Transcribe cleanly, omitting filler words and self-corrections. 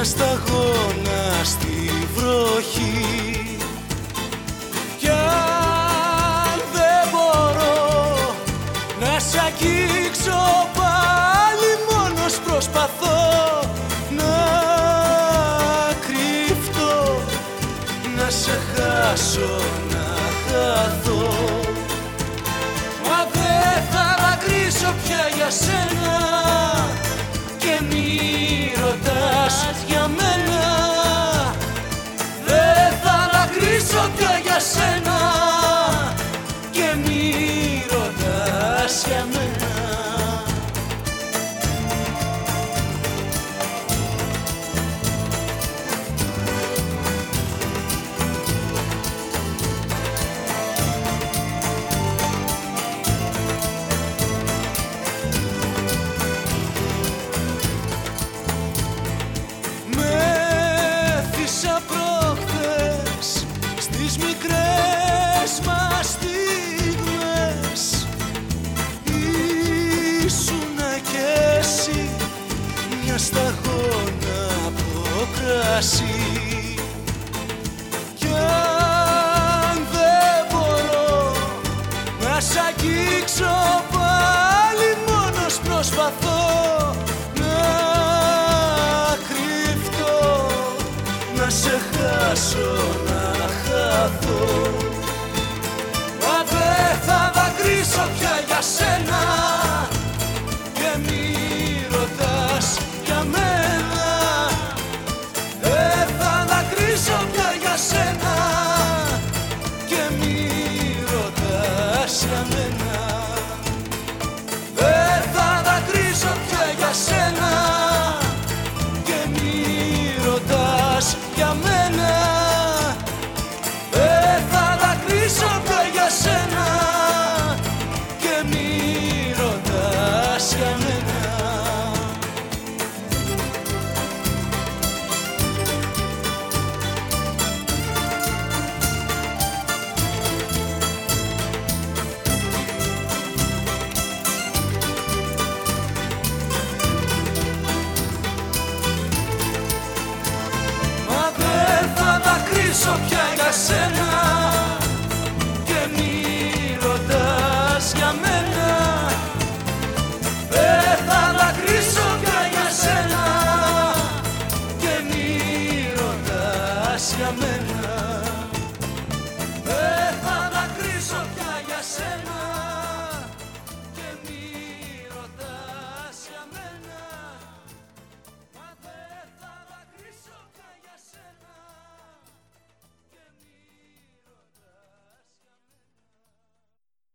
μια σταγόνα στη βροχή. Κι αν δεν μπορώ να σ' αγγίξω πάλι, μόνος προσπαθώ να κρυφτώ, να σε χάσω, να χαθώ. Μα δεν θα δακρύσω πια για σένα και μη ρωτάς για μένα. Δεν θα δακρύσω πια για σένα και μη ρωτάς για μένα. Σταγόνα από κρασί.